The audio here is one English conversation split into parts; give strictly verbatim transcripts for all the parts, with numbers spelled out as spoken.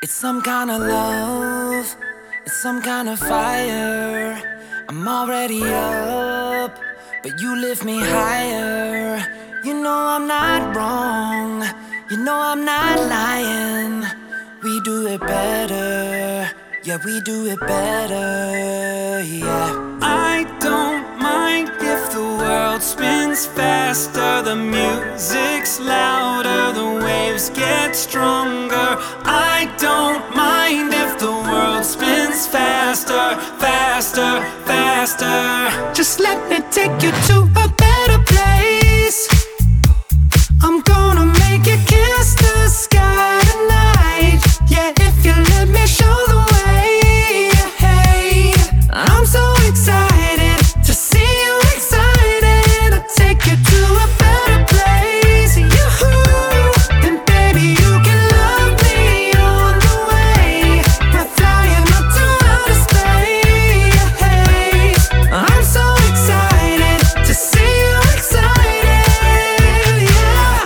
It's some kind of love, it's some kind of fire. I'm already up, but you lift me higher. You know I'm not wrong, you know I'm not lying. We do it better, yeah, we do it better, yeah. I don't mind if the world spins faster, the music's louder, the waves get stronger. I don't mind if the world spins faster, faster, faster. Just let me take you to a better place. I'm gonna make you kiss the sky tonight. Yeah, if you let me show the way. Hey, I'm so excited to see you excited. I'll take you to a better place. Yoo-hoo. And baby, you can love me on the way. We're flying up to outer space. Hey, I'm so excited to see you excited. Yeah,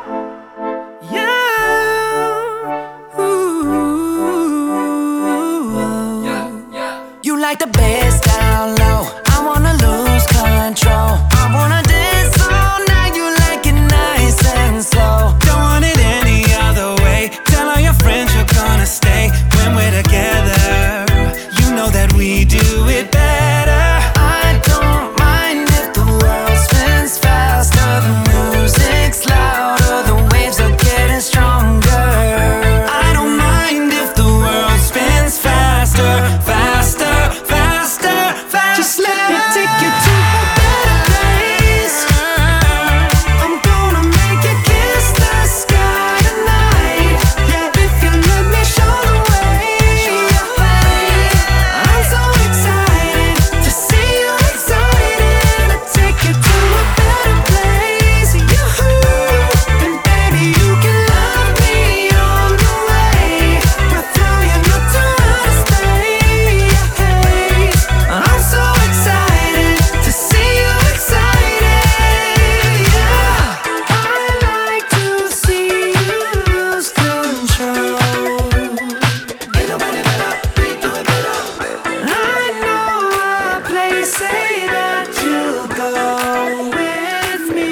yeah. Ooh. Yeah, yeah. You like the bass down low, I wanna lose control. I wanna dance all night, you like it nice and slow. Don't want it any other way. Tell all your friends you're gonna stay. When we're together, you know that we do it better. I don't mind if the world spins faster, the music's louder, the waves are getting stronger. I don't mind if the world spins faster, faster, faster, faster. Just let me take you to a better place. I'm gonna make you kiss the sky tonight. Yeah, if you let me show the way. I'm so excited to see you excited. I'll take you to a better place. Yoo-hoo. And baby, you can love me on the way. We're flying up to outer space. I'm so excited to see you excited. Yeah, I like to see you lose control. Ain't nobody better, we do it better. I know a place, say that you'll go with me.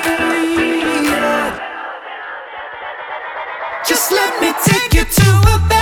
Yeah. Just let me take you to a better